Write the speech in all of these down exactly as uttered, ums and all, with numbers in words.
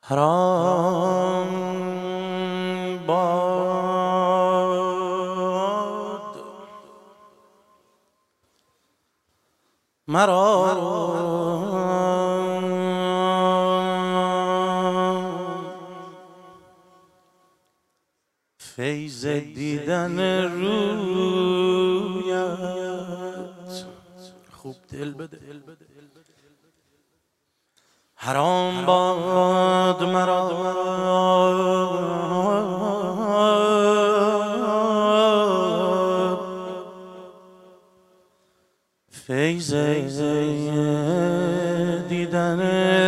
حرام باد مرا فیض دیدن رویت. خوب دل بده. حرام باد مرا فیض دیدن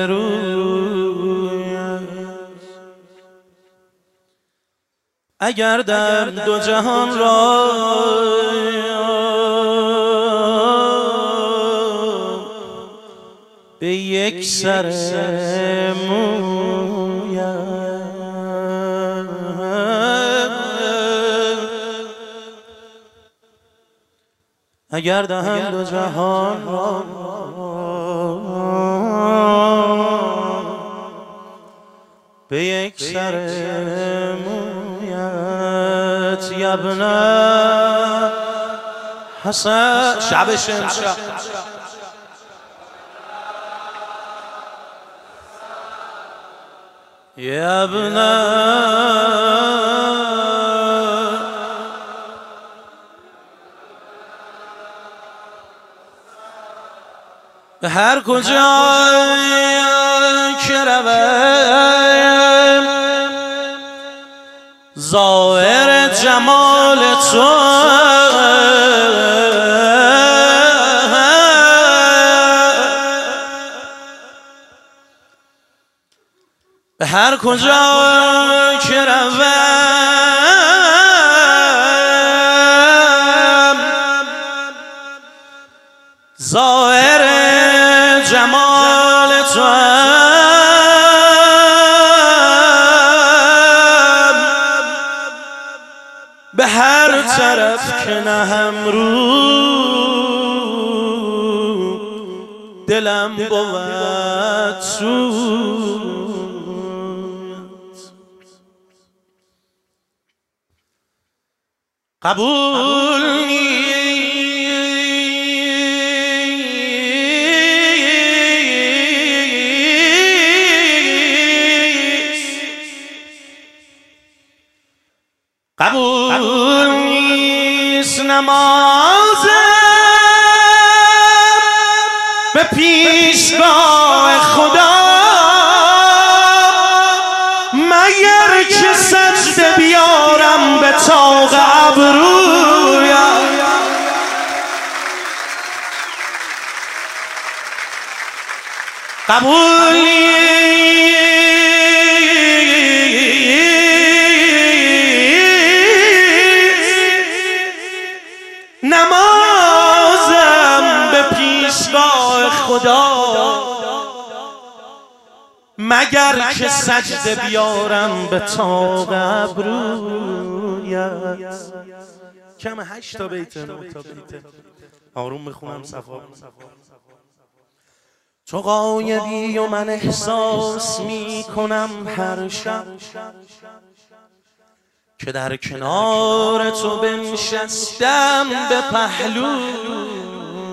رویت. اگر در دو جهان را به یک سر مویت، اگر دهن دو جهان را به یک سر مویت. یبن حسن شب شمشب یبن به هر کجا که روم ظاهر جمال تو، به هر کجا که روم ظاهر جمال تو، به هر طرف که نهم رو دلم بود سویت. قبول نیست، قبول نیست نمازم به پیشگاه خدا مگر که سجده بیارم به طاق ابرویم. قبول نیست نمازم به پیشگاه خدا مگر که سجده بیارم به طاق ابرویت. کم هشت تا بیت، نه تا بیت، آروم بخونم صفا. تو غایبی و من احساس می کنم هر شب که در کنار تو بنشستم به پهلویت.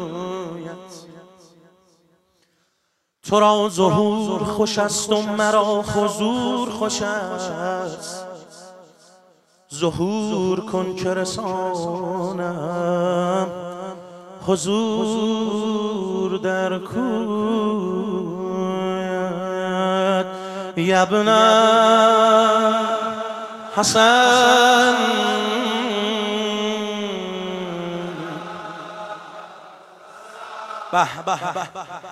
تو را ظهور خوش است و مرا حضور خوش است، ظهور کن که رسانم حضور در کویت. یبن حسن به به به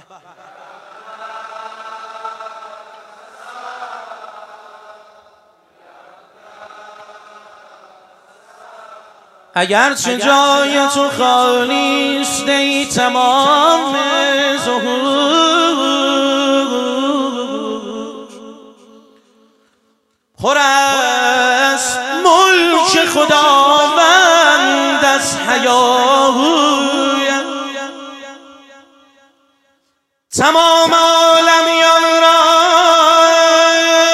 اگرچه جای تو خالی است ای تمام ظهور، پر است ملک خداوند از حیایت. تمام عالمیان را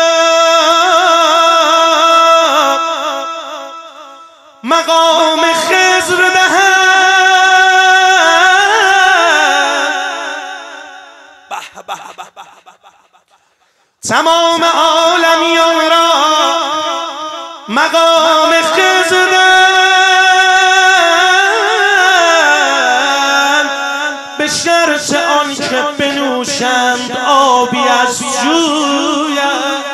تمام عالمیان را مقام خضر به شرط آن که بنوشند آبی از جویت.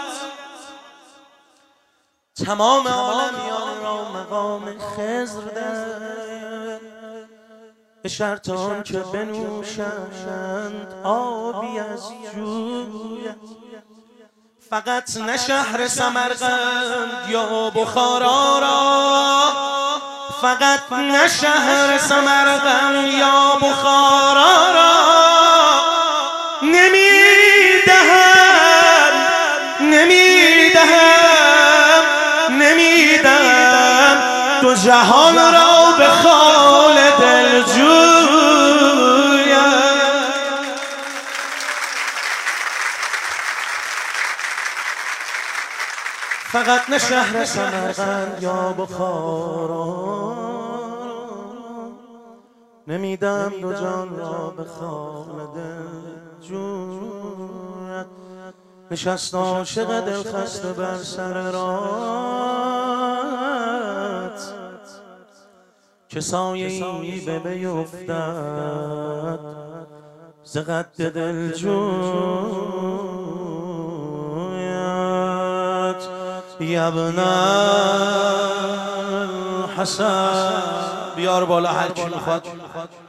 تمام عالمیان را مقام خضر ده به شرط آن که بنوشند آبی از جویت. فقط نه شهر سمرقند یا بخارا را، فقط نه شهر سمرقند یا بخارا را نمیدهم نمیدهم نمیدهم دو جهان را به خال دلجویم. فقط نه شهر سمرقند یا بخارا نمیدم دو جان را به خال دلجویت. نشست عاشق دل خسته بر سر راهت که سایه‌ای به بیفتد ز قد دلجویت. یا ابن الحسن بیار بالا هر کی میخواد.